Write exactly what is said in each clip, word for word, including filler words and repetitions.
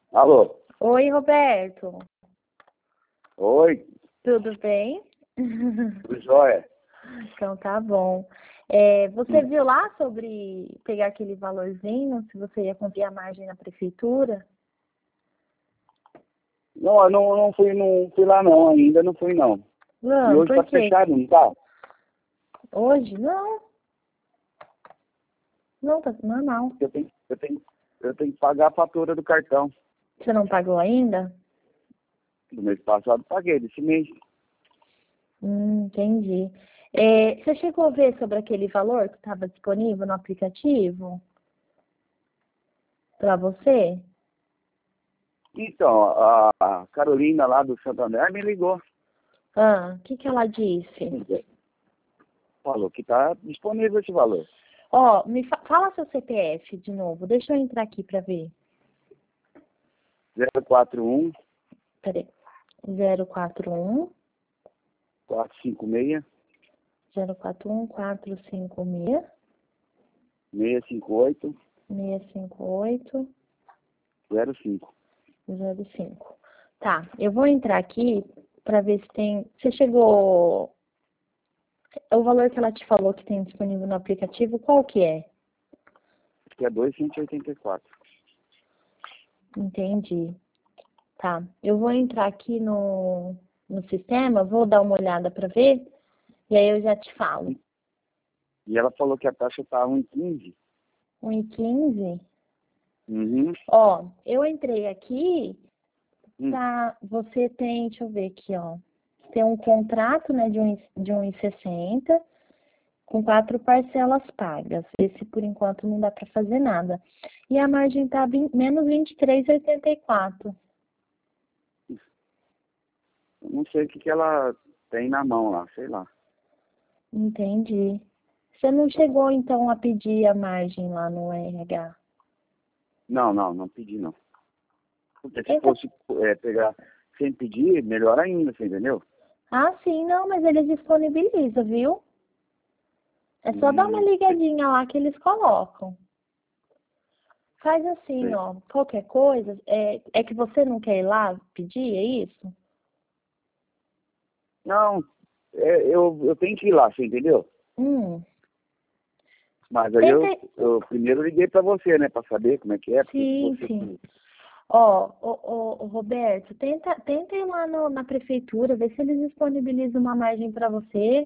Alô? Oi, Roberto. Oi, Tudo bem? tudo jóia? Então tá bom. É, você Hum. viu lá sobre pegar aquele valorzinho, se você ia cumprir a margem na prefeitura? Não, eu não, não, fui, não fui lá não, ainda não fui não. E Não, hoje por tá quê? fechado, não tá? Hoje? Não, não, tá normal. Eu tenho, eu tenho, eu tenho que pagar a fatura do cartão. Você não pagou ainda? Do mês passado paguei, desse mês. Hum, entendi. É, você chegou a ver sobre aquele valor que estava disponível no aplicativo para você? Então, a, a Carolina lá do Santander me ligou. Ah, o que que ela disse? Falou que tá disponível esse valor. Ó, me fa- fala seu C P F de novo. Deixa eu entrar aqui para ver. zero quatro um, Peraí. zero quatro um, quatro cinco seis, zero quatro um, quatro cinco seis, seis cinco oito, seis cinco oito, zero cinco. zero cinco. Tá, eu vou entrar aqui para ver se tem. Você chegou. O valor que ela te falou que tem disponível no aplicativo, qual que é? Acho que é dois mil cento e oitenta e quatro. Entendi. Tá. Eu vou entrar aqui no, no sistema, vou dar uma olhada para ver, e aí eu já te falo. E ela falou que a taxa tá um e quinze. um e quinze? Uhum. Ó, eu entrei aqui. Hum. Tá, você tem, deixa eu ver aqui, ó. Tem um contrato, né, de um, de um e sessenta com quatro parcelas pagas. Esse, por enquanto, não dá para fazer nada. E a margem tá vinte, menos vinte e três vírgula oitenta e quatro. Eu não sei o que, que ela tem na mão lá, sei lá. Entendi. Você não chegou, então, a pedir a margem lá no R H? Não, não, não pedi não. Porque se Tenta... fosse é, pegar sem pedir, melhor ainda, você entendeu? Ah, sim, não, mas eles disponibilizam, viu? É só dar uma Hum, ligadinha lá que eles colocam. Faz assim, sei. ó, qualquer coisa, é, é que você não quer ir lá pedir, é isso? Não, é, eu, eu tenho que ir lá, você entendeu? Hum, Mas aí tenta, eu, eu primeiro liguei pra você, né, pra saber como é que é, porque que sim, você sim. que... Ó, ô, ô, ô, Roberto, tenta, tenta ir lá no- na prefeitura, ver se eles disponibilizam uma margem para você.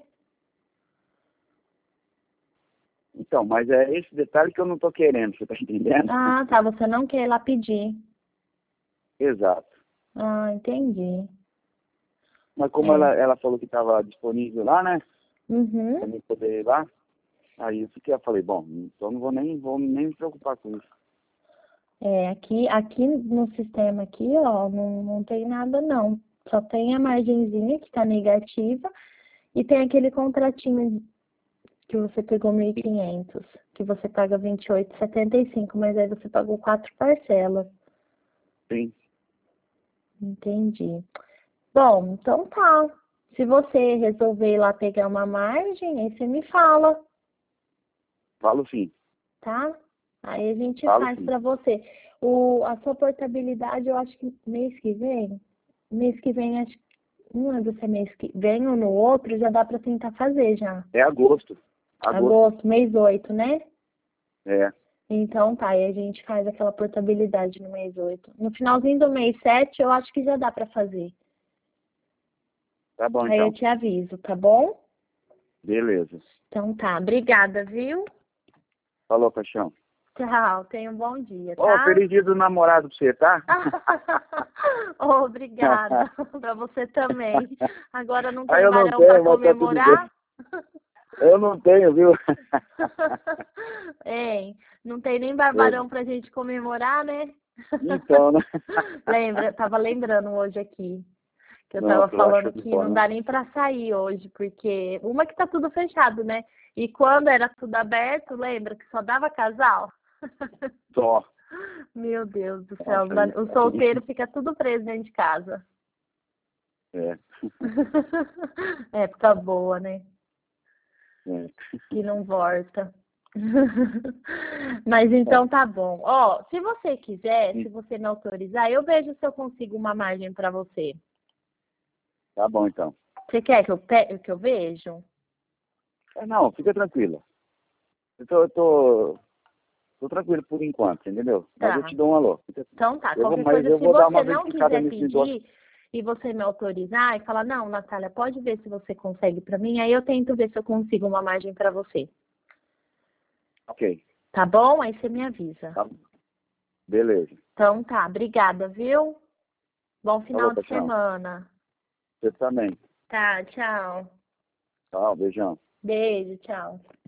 Então, mas é esse detalhe que eu não tô querendo, você tá entendendo? Ah, tá, você não quer ir lá pedir. Exato. Ah, entendi. Mas como É. ela, ela falou que estava disponível lá, né, pra Uhum. mim poder ir lá, aí eu fiquei, eu falei, bom, então não vou nem, vou nem me preocupar com isso. É, aqui, aqui no sistema aqui, ó, não, não tem nada não. Só tem a margenzinha que tá negativa e tem aquele contratinho que você pegou mil e quinhentos, que você paga vinte e oito e setenta e cinco, mas aí você pagou quatro parcelas. Sim, Entendi. Bom, então tá. Se você resolver ir lá pegar uma margem, aí você me fala, falo sim, tá? Aí a gente falo faz sim. para você. O, a sua portabilidade, eu acho que mês que vem, mês que vem, acho que não lembro se é mês que vem ou no outro, já dá para tentar fazer já. É agosto, agosto, Agosto, mês oito, né? é, Então tá, aí a gente faz aquela portabilidade no mês oito. No finalzinho do mês sete, eu acho que já dá para fazer. tá bom Aí eu então, te aviso, tá bom? beleza. Então tá, obrigada, viu? Falou, paixão. Tchau, tenha um bom dia, Ó, tá? feliz dia do namorado pra você, tá? Obrigada, para você também. Agora não Aí tem eu não barão para tenho, mas tá tudo comemorar? bem. Eu não tenho, viu? Hein, não tem nem Eu- barbarão pra gente comemorar, né? Então, né? Lembra, tava lembrando hoje aqui. Que eu tava Nossa, eu acho falando de que não bola. dá nem para sair hoje, porque uma que tá tudo fechado, né? E quando era tudo aberto, lembra que só dava casal? Só. Meu Deus do céu, Nossa, aí, o aí, solteiro fica tudo preso dentro de casa. é, Época boa, né? é. Que não volta. Mas então É, tá bom. Ó, se você quiser, se sim, você me autorizar, eu vejo se eu consigo uma margem para você. tá bom então. Você quer que eu, pe- que eu vejo? É, não, fica tranquila. Eu tô, eu tô, tô tranquilo por enquanto, entendeu? Mas eu Tá. te dou um alô. Fica- Então tá. Eu vou, Qualquer mas coisa, eu se vou dar uma você não verificada quiser nesse negócio. pedir e você me autorizar e falar, não, Natália, pode ver se você consegue para mim, aí eu tento ver se eu consigo uma margem para você. Ok, Tá bom? Aí você me avisa. tá, beleza. Então tá. Obrigada, viu? Bom Falou, final de paixão. semana. Você também. Tá, tchau. Tchau, beijão. Beijo, tchau.